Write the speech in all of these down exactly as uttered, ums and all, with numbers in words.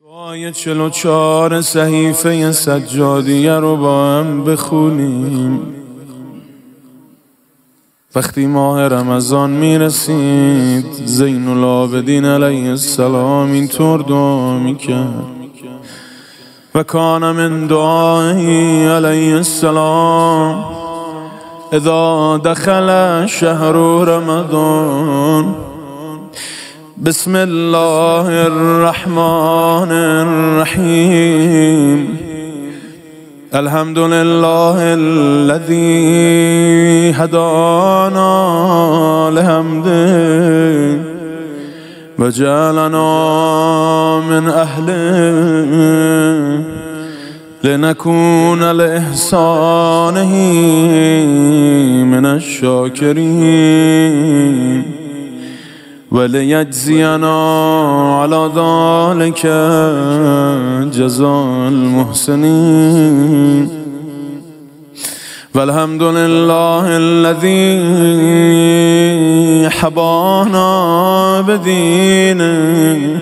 دعای چل و چهار صحیفه سجادیه رو با هم بخونیم. وقتی ماه رمضان میرسید زین العابدین علیه السلام اینطور دعا میکرد: و کان من دعایی علیه السلام اذا دخل شهر رمضان بسم الله الرحمن الرحیم الحمد لله الذي هدانا لحمده وجعلنا من أهله لنكون لإحسانه من الشاكرين وليجزينا على ذلك جزاء المحسنين والحمد لله الذي حبانا بدينه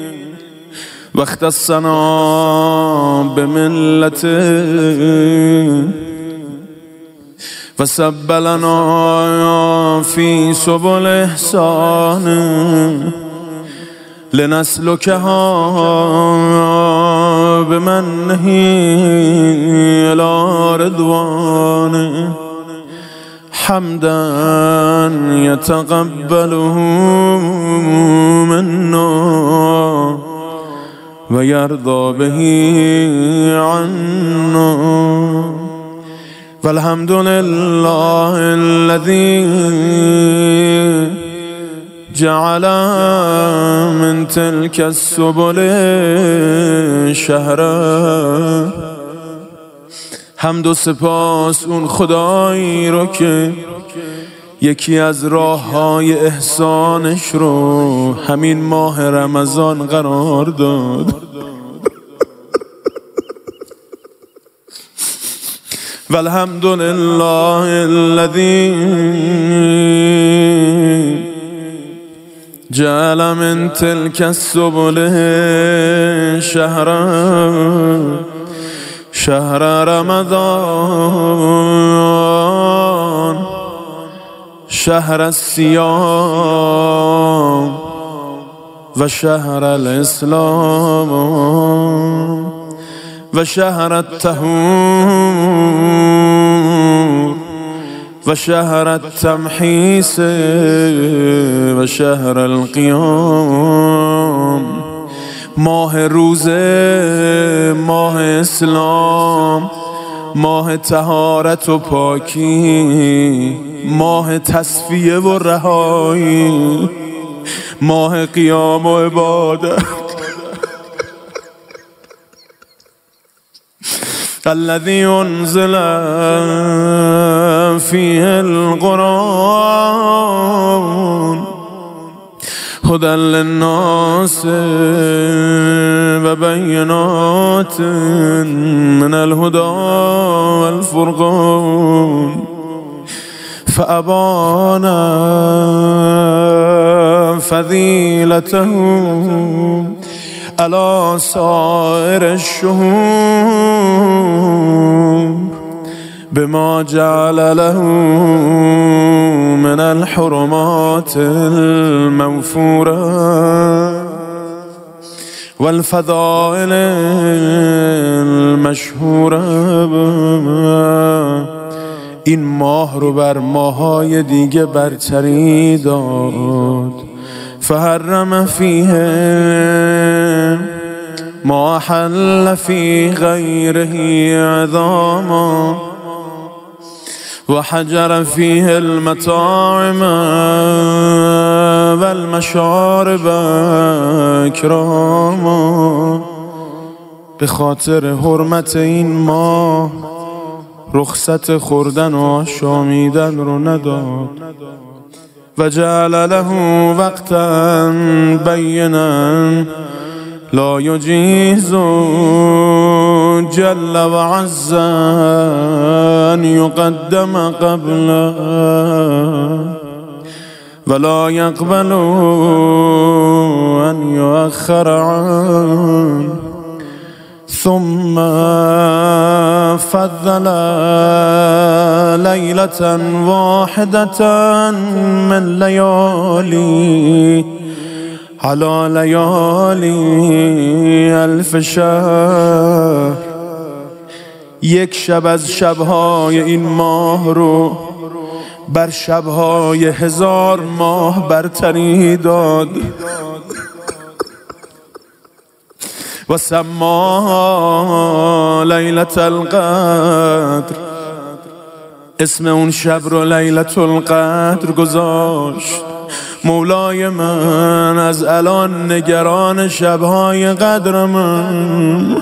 واختصنا بملته وسب لنا في سبل إحسانه لنسلكها بمنه إلى رضوانه حمدا يتقبله منا ويرضى به عنا والحمد لله الذي جعل من تلك السبل شهرا. حمد و سپاس اون خدایی رو که یکی از راه‌های احسانش رو همین ماه رمضان قرار داد. والحمد لله الذي جعل من تلك السبل شهرا شهر رمضان شهر الصيام و شهر الاسلام و شهر الطهور و شهر التمحیص و شهر القیام. ماه روزه، ماه اسلام، ماه طهارت و پاکی، ماه تصفیه و رهایی، ماه قیام و عبادت. الذي أنزل فيه القرآن هدى للناس وبينات من الهدى والفرقان فأبانا فضيلته على سائر الشهور بما جعل له من الحرمات الموفورة والفضائل المشهورة. این ماه رو بر ماهای دیگه برتری داد. فحرم فيه ما حل في غيره عظاما وحجر فيه المطاعم والمشارب اکراما. به خاطر حرمت این ماه رخصت خوردن و آشامیدن رو نداد و جعل له وقتا بینا لا یجیز جل و عز ان یقدم قبله ولا يقبل ان يؤخر عنه ثم فضل ليلة واحدة من ليالي على ليالي الف شهر. یک شب از شبهای این ماه رو بر شبهای هزار ماه برتری داد و سما لیلة القدر، اسم اون شب رو لیلة القدر گذاشت. مولای من از الان نگران شبهای قدر من،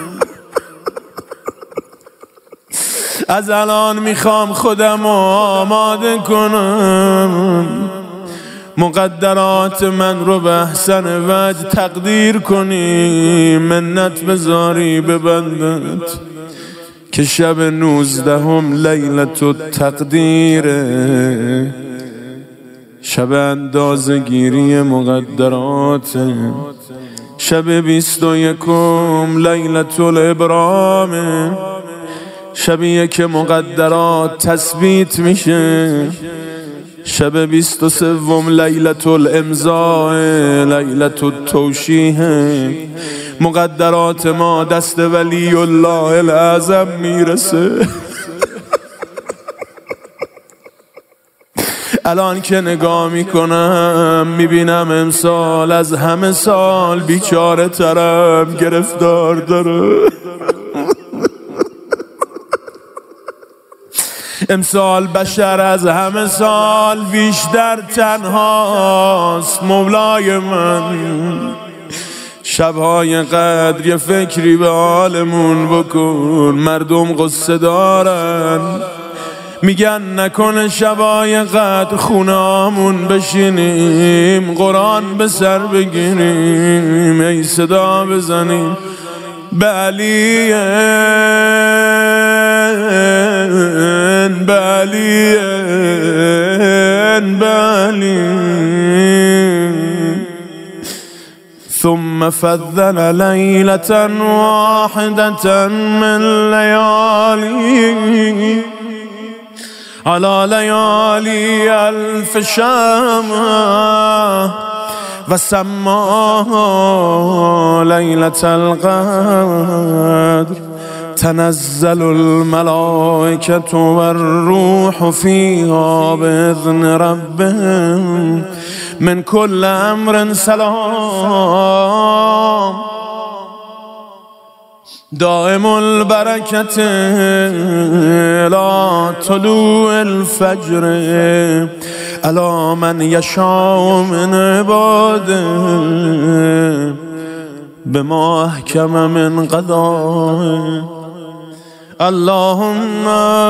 از الان میخوام خودم آماده کنم، مقدرات من رو به احسن وجه تقدیر کنی، منت بذاری به بندت که شب نوزدهم لیلة التقدیره، شب اندازه‌گیری مقدرات، شب بیست و یکم لیلة الابرام، شبیه که مقدرات تثبیت میشه، شب بیست و سوم لیلة الامضاء، لیلة التوشیح، مقدرات ما دست ولی الله الاعظم میرسه. الان که نگاه میکنم میبینم امسال از همه سال بیچاره ترم گرفتار داره. امسال بشر از همه سال بیشتر تنهاست. مولای من شبهای قدر یه فکری به حالمون بکن. مردم قصه دارن میگن نکنه شبای قدر خونامون بشینیم قرآن به سر بگیریم، ای صدا بزنیم به علی بلی بلی. ثم فضل ليلة واحدة من ليالي على ليالي الف شهر وسماها ليلة القدر. تنزل الملائكة والروح فيها بإذن ربهم من كل أمر سلام دائم البركة إلى طلوع الفجر على من يشاء من عباده بما أحكم من قضائه. اللهم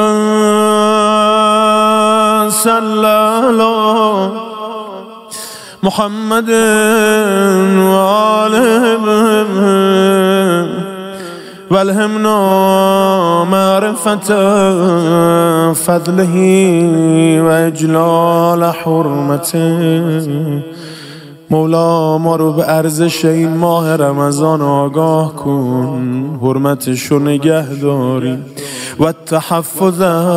صل على محمد وآله والهمنا معرفة فضله وإجلال حرمته. مولا ما رو به ارزش این ماه رمضان آگاه کن، حرمتشو نگه داری و التحفظ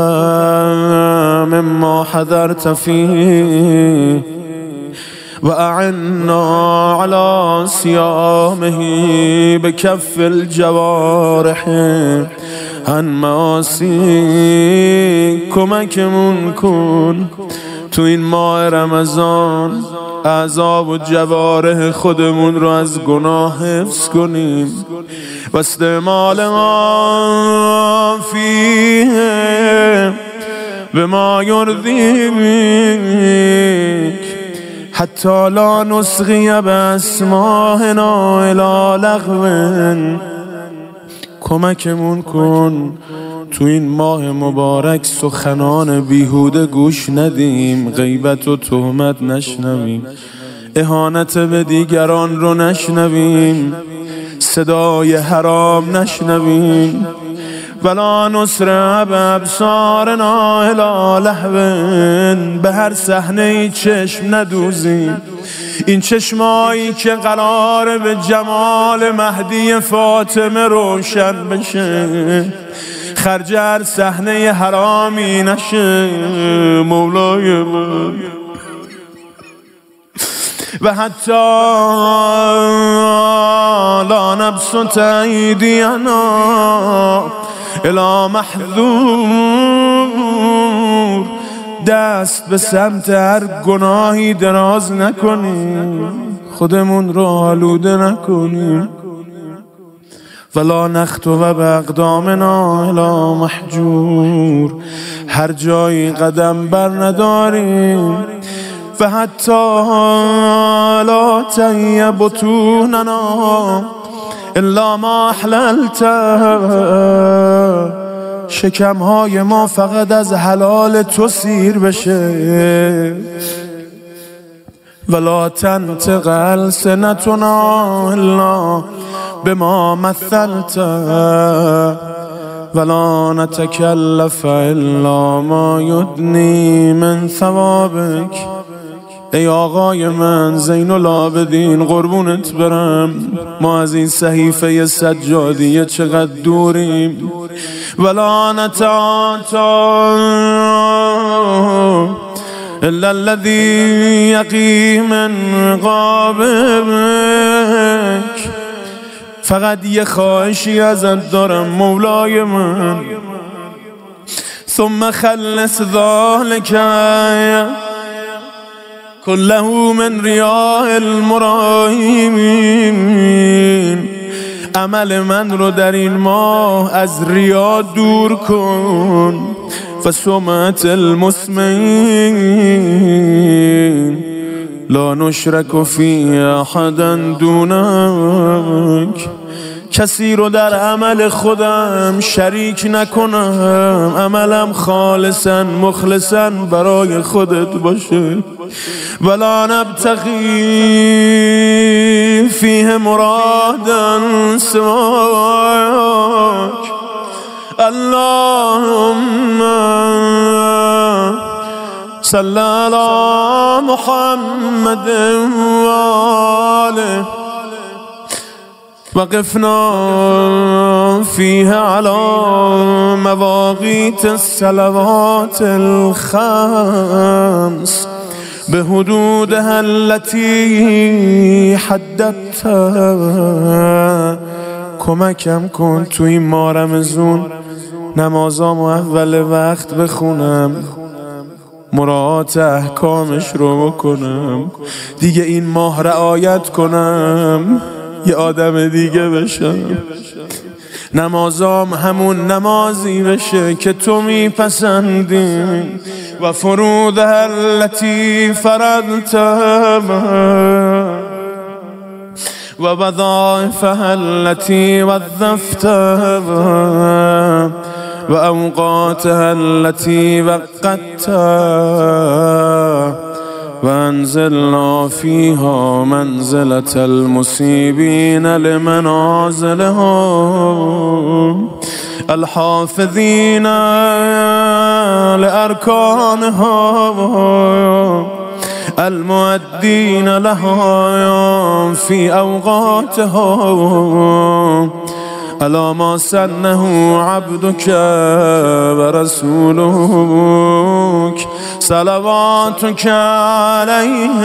مما حضرت فيه و اعنا على صيامه بكف الجوارح عن معاصی. کمکمون کن تو این ماه رمضان اعضا و جوارح خودمون رو از گناه حفظ کنیم و استعمال ما فیه بما یرضیک حتی لا نسقی باسماعنا الی لغو. کمکمون کن تو این ماه مبارک سخنان بیهوده گوش ندیم، غیبت و تهمت نشنویم، اهانت به دیگران رو نشنویم، صدای حرام نشنویم. ولا نسرع بابصارنا الی لهو، به هر صحنه چشم ندوزیم. این چشمایی که قراره به جمال مهدی فاطمه روشن بشه، خرج هر صحنه حرامی نشه مولای من. و حتی لا نبسط ایدینا الی محذور، دست به سمت هر گناهی دراز نکنیم، خودمون رو آلوده نکنیم. ولا نخطو به اقدامنا الی محجور، هر جایی قدم بر نداریم. و حتی لا تهی بطوننا الا ما احللت، شکمهای ما فقط از حلال تو سیر بشه. ولا تنطق السنتنا الا بما مثلت، ولا نتکلف الا ما یدنی من ثوابک. ای آقای من زین العابدین قربونت برم، ما از این صحیفه سجادیه چقدر دوریم. ولا نتعاطا الا الذی یقی من قابک، فقط یه خواهشی ازت دارم مولای من. ثم خلص ذلك كله من ریاء المرائمین، عمل من رو در این ماه از ریا دور کن. و سمعت المسمعین لا نشرک فی احدا دونک، کسی رو در عمل خودم شریک نکنم، عملم خالصا مخلصا برای خودت باشه. ولا نبتغی فیه مرادا سواک، اللهم صل علی محمد و آله وقفنا فیه علی مواقیت الصلوات الخمس بحدودها التي حددت. کمکم کن تو این ماه رمضان نمازامو اول وقت بخونم، مراعات احکامش رو بکنم، دیگه این ماه رعایت کنم، یه آدم دیگه بشم، نمازام همون نمازی بشه که تو میپسندی. و فروضها التي فرضت و وظائفها التي وظفت و اوقاتها التي وقت، و انزلنا فيها منزلة المصيبين لمنازلهم الحافظين لأركانهم المؤدين لهم في أوقاتهم على ما سنه عبدك ورسولك صلواتك عليه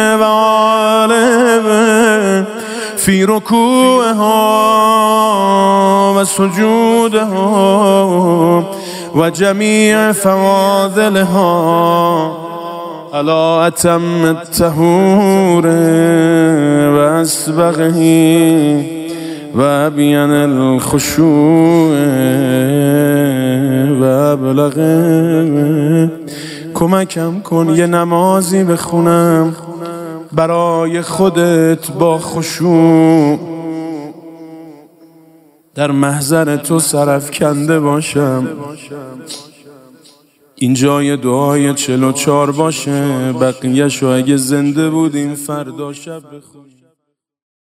وآله في ركوعها وسجودها وجميع فواضلها على أتم الطهور وأسبغه وأبين الخشوع وأبلغه. کمکم کن یه نمازی بخونم برای خودت با خشوع، در محضر تو سرافکنده باشم. این جای دعای چل و چار باشه، بقیه‌شو اگه زنده بودیم فردا شب بخونیم.